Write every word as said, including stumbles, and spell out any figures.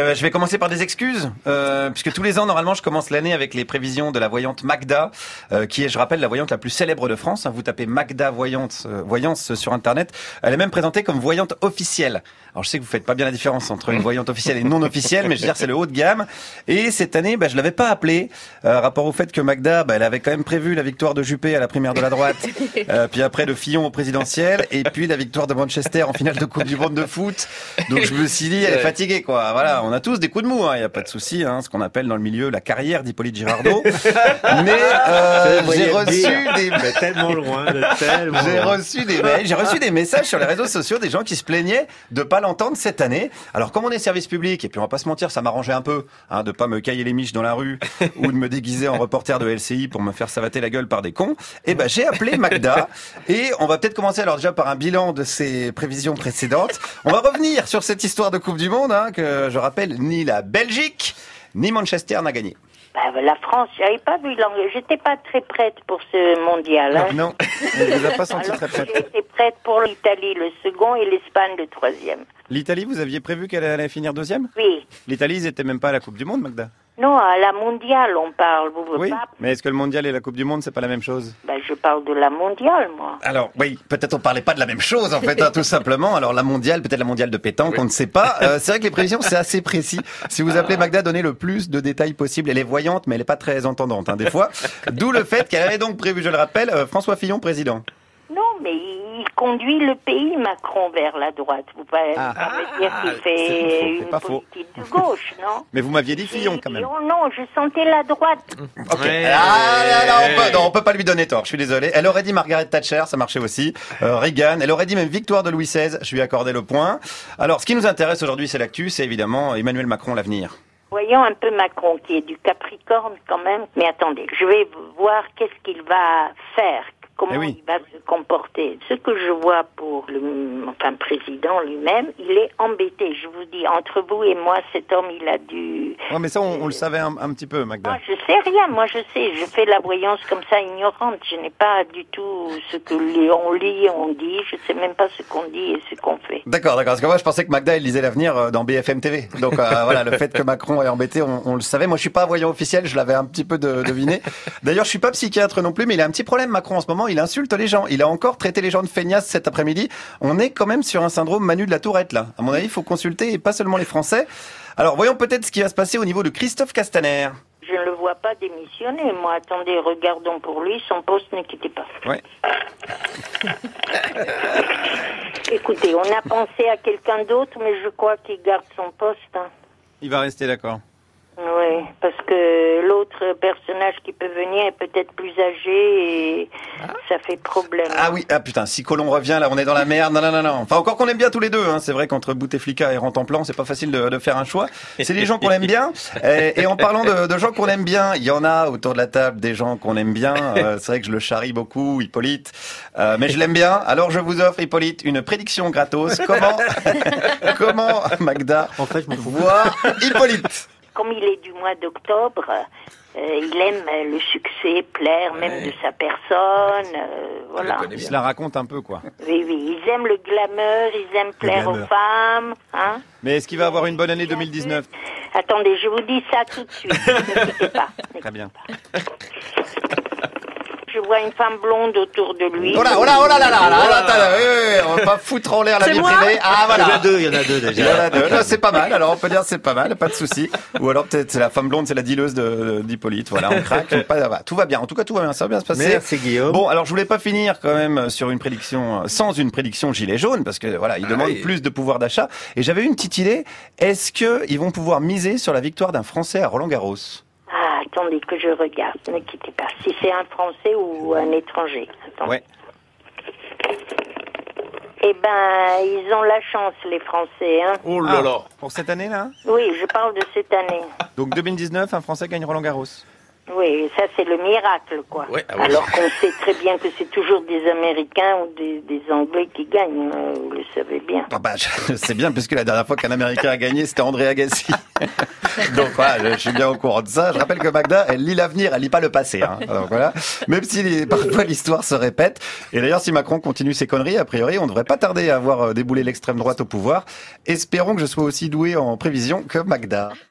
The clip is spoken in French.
Euh, je vais commencer par des excuses, euh, puisque tous les ans, normalement, je commence l'année avec les prévisions de la voyante Magda, euh, qui est, je rappelle, la voyante la plus célèbre de France. Vous tapez Magda Voyante, euh, Voyance sur Internet. Elle est même présentée comme voyante officielle. Alors, je sais que vous faites pas bien la différence entre une voyante officielle et non officielle, mais je veux dire, c'est le haut de gamme. Et cette année, bah, je l'avais pas appelée, euh, rapport au fait que Magda, bah, elle avait quand même prévu la victoire de Juppé à la primaire de la droite, euh, puis après de Fillon au présidentiel, et puis la victoire de Manchester en finale de Coupe du Monde de foot. Donc, je me suis dit, elle est fatiguée, quoi. Voilà, on a tous des coups de mou, hein. Il y a pas de souci, hein. Ce qu'on appelle dans le milieu la carrière d'Hippolyte Girardot. Mais euh, j'ai reçu des mais tellement loin, de tellement j'ai loin. reçu des mails, j'ai reçu des messages sur les réseaux sociaux des gens qui se plaignaient de pas l'entendre cette année. Alors comme on est service public et puis on va pas se mentir, ça m'arrangeait un peu hein, de pas me cailler les miches dans la rue ou de me déguiser en reporter de L C I pour me faire savater la gueule par des cons. Et ben j'ai appelé Magda et on va peut-être commencer alors déjà par un bilan de ses prévisions précédentes. On va revenir sur cette histoire de Coupe du Monde hein, que je rappelle ni la Belgique ni Manchester n'a gagné. Bah, la France, j'avais pas vu l'anglais. J'étais pas très prête pour ce mondial. Hein. Non, on ne vous a pas senti Alors très prête. J'étais prête pour l'Italie, le second, et l'Espagne, le troisième. L'Italie, vous aviez prévu qu'elle allait finir deuxième ? Oui. L'Italie, ils étaient même pas à la Coupe du Monde, Magda. Non, à la mondiale, on parle. Vous Oui, pas... mais est-ce que le mondial et la Coupe du Monde, c'est pas la même chose ? Bah, je parle de la mondiale, moi. Alors, oui, peut-être on parlait pas de la même chose, en fait, hein, tout simplement. Alors, la mondiale, peut-être la mondiale de pétanque, oui. On ne sait pas. Euh, c'est vrai que les prévisions, c'est assez précis. Si vous appelez Magda, donnez le plus de détails possible. Elle est voyante, mais elle est pas très entendante, hein, des fois. D'où le fait qu'elle avait donc prévu, je le rappelle, euh, François Fillon, président. Non, mais il conduit le pays, Macron, vers la droite. Vous pouvez Ah. pas me dire qu'il c'est fait faux, une c'est pas faux. politique de gauche, non? Mais vous m'aviez dit Fillon, quand même. Non, non, je sentais la droite. Ok. Ouais. Ah, là, là, on peut, non, on peut pas lui donner tort. Je suis désolé. Elle aurait dit Margaret Thatcher, ça marchait aussi. Euh, Reagan. Elle aurait dit même victoire de Louis seize. Je lui ai accordé le point. Alors, ce qui nous intéresse aujourd'hui, c'est l'actu. C'est évidemment Emmanuel Macron, l'avenir. Voyons un peu Macron, qui est du Capricorne quand même. Mais attendez, je vais voir qu'est-ce qu'il va faire. Comment Eh oui. il va se comporter. Ce que je vois pour le enfin, président lui-même, il est embêté. Je vous dis, entre vous et moi, cet homme, il a dû... Ouais, mais ça, on, on le savait un, un petit peu, Magda. Moi, je sais rien. Moi, je sais. Je fais la voyance comme ça, ignorante. Je n'ai pas du tout ce que les- on lit, on dit. Je sais même pas ce qu'on dit et ce qu'on fait. D'accord, d'accord. Parce que moi, je pensais que Magda, elle lisait l'avenir euh, dans B F M T V. Donc euh, voilà, le fait que Macron est embêté, on, on le savait. Moi, je suis pas voyant officiel, je l'avais un petit peu de, deviné. D'ailleurs, je suis pas psychiatre non plus, mais il a un petit problème, Macron, en ce moment. Il insulte les gens. Il a encore traité les gens de feignasses cet après-midi. On est quand même sur un syndrome Manu de la Tourette, là. À mon avis, il faut consulter, et pas seulement les Français. Alors, voyons peut-être ce qui va se passer au niveau de Christophe Castaner. Je ne le vois pas démissionner. Moi, attendez, regardons pour lui. Son poste ne quittez pas. Ouais. Écoutez, on a pensé à quelqu'un d'autre, mais je crois qu'il garde son poste. Hein. Il va rester, d'accord. Oui, parce que l'autre personnage qui peut venir est peut-être plus âgé et ça fait problème. Ah oui, ah putain, si Colomb revient, là, on est dans la merde. Non, non, non, non. Enfin, encore qu'on aime bien tous les deux, hein. C'est vrai qu'entre Bouteflika et Rantanplan, c'est pas facile de, de faire un choix. C'est des gens qu'on aime bien. Et, et en parlant de, de gens qu'on aime bien, il y en a autour de la table des gens qu'on aime bien. Euh, c'est vrai que je le charrie beaucoup, Hippolyte. Euh, mais je l'aime bien. Alors, je vous offre, Hippolyte, une prédiction gratos. Comment, comment, Magda, En fait, je m'en fous. voir Hippolyte? Comme il est du mois d'octobre, euh, il aime euh, le succès, plaire même de sa personne, euh, voilà. Il se la raconte un peu, quoi. Oui, oui, ils aiment le glamour, ils aiment plaire aux glamour. femmes, hein. Mais est-ce qu'il va avoir une bonne année deux mille dix-neuf? Attendez, je vous dis ça tout de suite, ne quittez pas. ne Très bien. Je vois une femme blonde autour de lui. Oh là, oh là, oh là là là, là, là, attends, oui, oui, oui, on va pas foutre en l'air la vie privée. Ah, Il y en a voilà. deux, il y en a deux Il y en déjà. a deux. Non, c'est pas mal. Alors, on peut dire c'est pas mal, pas de souci. Ou alors, peut-être, c'est la femme blonde, c'est la dealeuse de, d'Hippolyte. Voilà, on craque. Pas, bah, tout va bien. En tout cas, tout va bien. Ça va bien se passer. Merci, Guillaume. Bon, alors, je voulais pas finir quand même sur une prédiction, sans une prédiction gilet jaune, parce que voilà, ils Ah demandent oui. plus de pouvoir d'achat. Et j'avais une petite idée. Est-ce que ils vont pouvoir miser sur la victoire d'un Français à Roland-Garros? Ah, attendez que je regarde, ne quittez pas. Si c'est un Français ou un étranger. Attendez. Ouais. Eh ben, ils ont la chance, les Français, hein. Oh là là. Ah, pour cette année-là? Oui, je parle de cette année. Donc, deux mille dix-neuf, un Français gagne Roland-Garros. Oui, ça c'est le miracle, quoi. Ouais, ah ouais. Alors qu'on sait très bien que c'est toujours des Américains ou des, des Anglais qui gagnent, euh, vous le savez bien. Ah bah, je sais bien, puisque la dernière fois qu'un Américain a gagné, c'était André Agassi. Donc voilà, je suis bien au courant de ça. Je rappelle que Magda, elle lit l'avenir, elle lit pas le passé. Hein. Donc voilà, même si les, parfois l'histoire se répète. Et d'ailleurs, si Macron continue ses conneries, a priori, on ne devrait pas tarder à voir déboulé l'extrême droite au pouvoir. Espérons que je sois aussi doué en prévision que Magda.